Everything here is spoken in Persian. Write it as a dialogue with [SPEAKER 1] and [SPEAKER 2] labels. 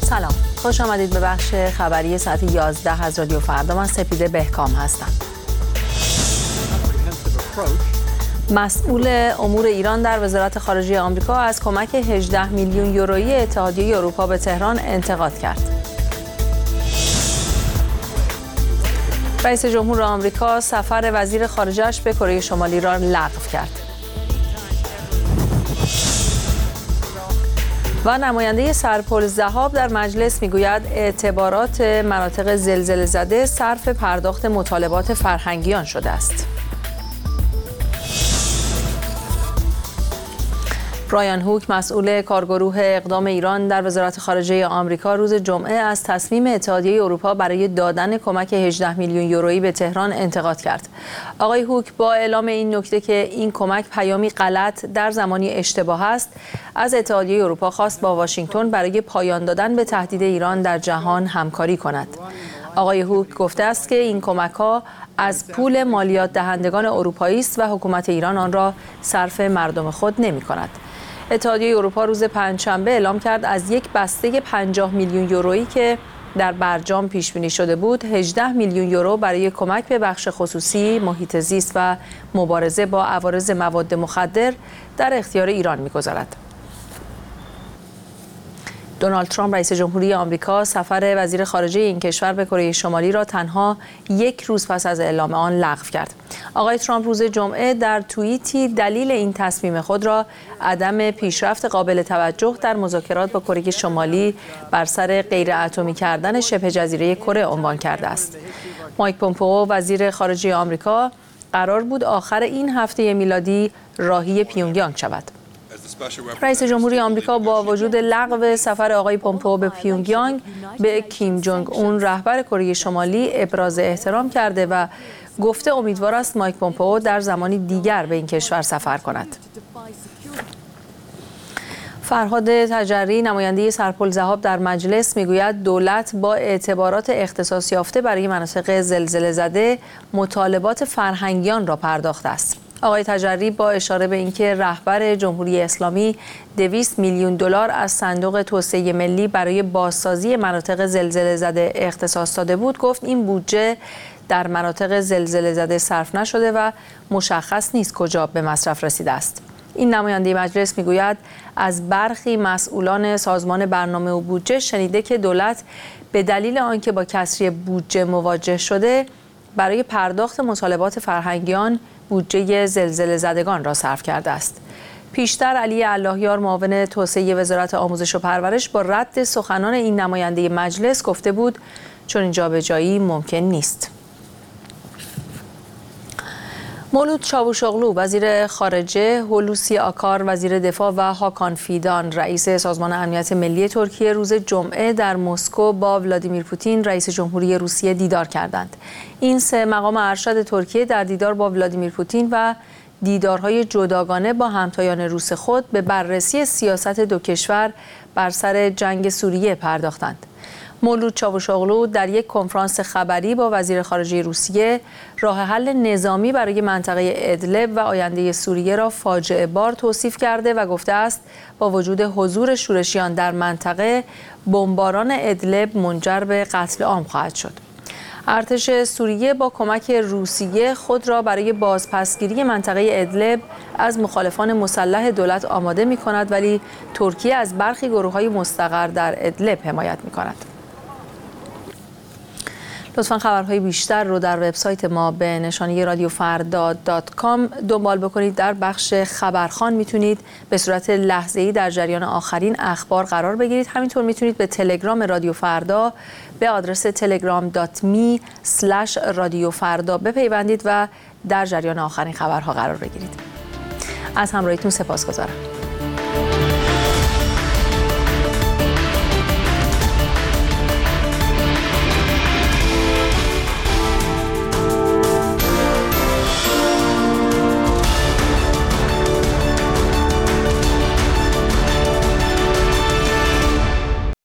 [SPEAKER 1] سلام، خوش آمدید به بخش خبری ساعت 11 از رادیو فردا. من سپیده بهکام هستم. مسئول امور ایران در وزارت خارجه آمریکا از کمک 18 میلیون یورویی اتحادیه اروپا به تهران انتقاد کرد. رئیس جمهور آمریکا سفر وزیر خارجه‌اش به کره شمالی را لغو کرد. و نماینده سرپل ذهاب در مجلس میگوید اعتبارات مناطق زلزله زده صرف پرداخت مطالبات فرهنگیان شده است. برایان هوک مسئول کارگروه اقدام ایران در وزارت خارجه آمریکا روز جمعه از تصمیم اتحادیه اروپا برای دادن کمک 18 میلیون یورویی به تهران انتقاد کرد. آقای هوک با اعلام این نکته که این کمک پیامی غلط در زمانی اشتباه است، از اتحادیه اروپا خواست با واشنگتن برای پایان دادن به تهدید ایران در جهان همکاری کند. آقای هوک گفته است که این کمک‌ها از پول مالیات دهندگان اروپایی است و حکومت ایران آن را صرف مردم خود نمی‌کند. اتحادیه اروپا روز پنجشنبه اعلام کرد از یک بسته 50 میلیون یورویی که در برجام پیش بینی شده بود، 18 میلیون یورو برای کمک به بخش خصوصی، محیط زیست و مبارزه با عوارض مواد مخدر در اختیار ایران می‌گذارد. دونالد ترامپ رئیس جمهوری آمریکا سفر وزیر خارجه این کشور به کره شمالی را تنها یک روز پس از اعلام آن لغو کرد. آقای ترامپ روز جمعه در توییتی دلیل این تصمیم خود را عدم پیشرفت قابل توجه در مذاکرات با کره شمالی بر سر غیر اتمی کردن شبه جزیره کره عنوان کرده است. مایک پومپئو وزیر خارجه آمریکا قرار بود آخر این هفته میلادی راهی پیونگیانگ شود. رئیس جمهوری آمریکا با وجود لغو سفر آقای پومپئو به پیونگیانگ به کیم جونگ اون رهبر کره شمالی ابراز احترام کرده و گفته امیدوار است مایک پومپئو در زمانی دیگر به این کشور سفر کند. فرهاد تجری نماینده سرپل ذهاب در مجلس میگوید دولت با اعتبارات اختصاص یافته برای مناطق زلزله زده مطالبات فرهنگیان را پرداخته است. آقای تجری با اشاره به اینکه رهبر جمهوری اسلامی 200 میلیون دلار از صندوق توسعه ملی برای بازسازی مناطق زلزله زده اختصاص داده بود، گفت این بودجه در مناطق زلزله زده صرف نشده و مشخص نیست کجا به مصرف رسیده است. این نماینده مجلس میگوید از برخی مسئولان سازمان برنامه و بودجه شنیده که دولت به دلیل آنکه با کسری بودجه مواجه شده برای پرداخت مطالبات فرهنگیان بودجه زلزله زدگان را صرف کرده است. پیشتر علی اللهیار معاون توسعه وزارت آموزش و پرورش با رد سخنان این نماینده مجلس گفته بود چون این جابجایی ممکن نیست. مولود چاوشوغلو وزیر خارجه، هولوسی آکار وزیر دفاع و هاکان فیدان رئیس سازمان امنیت ملی ترکیه روز جمعه در مسکو با ولادیمیر پوتین رئیس جمهوری روسیه دیدار کردند. این سه مقام ارشد ترکیه در دیدار با ولادیمیر پوتین و دیدارهای جداگانه با همتایان روس خود به بررسی سیاست دو کشور بر سر جنگ سوریه پرداختند. مولود چاوشوغلو در یک کنفرانس خبری با وزیر خارجه روسیه راه حل نظامی برای منطقه ادلب و آینده سوریه را فاجعه بار توصیف کرده و گفته است با وجود حضور شورشیان در منطقه بمباران ادلب منجر به قتل عام خواهد شد. ارتش سوریه با کمک روسیه خود را برای بازپسگیری منطقه ادلب از مخالفان مسلح دولت آماده می کند، ولی ترکیه از برخی گروه‌های مستقر در ادلب حمایت می کند. لطفاً خبرهای بیشتر رو در وبسایت ما به نشانی radioffarda.com دنبال بکنید. در بخش خبرخوان میتونید به صورت لحظه‌ای در جریان آخرین اخبار قرار بگیرید. همینطور میتونید به تلگرام رادیو فردا به آدرس telegram.me/radiofarda بپیوندید و در جریان آخرین خبرها قرار بگیرید. از همراهیتون سپاسگزارم.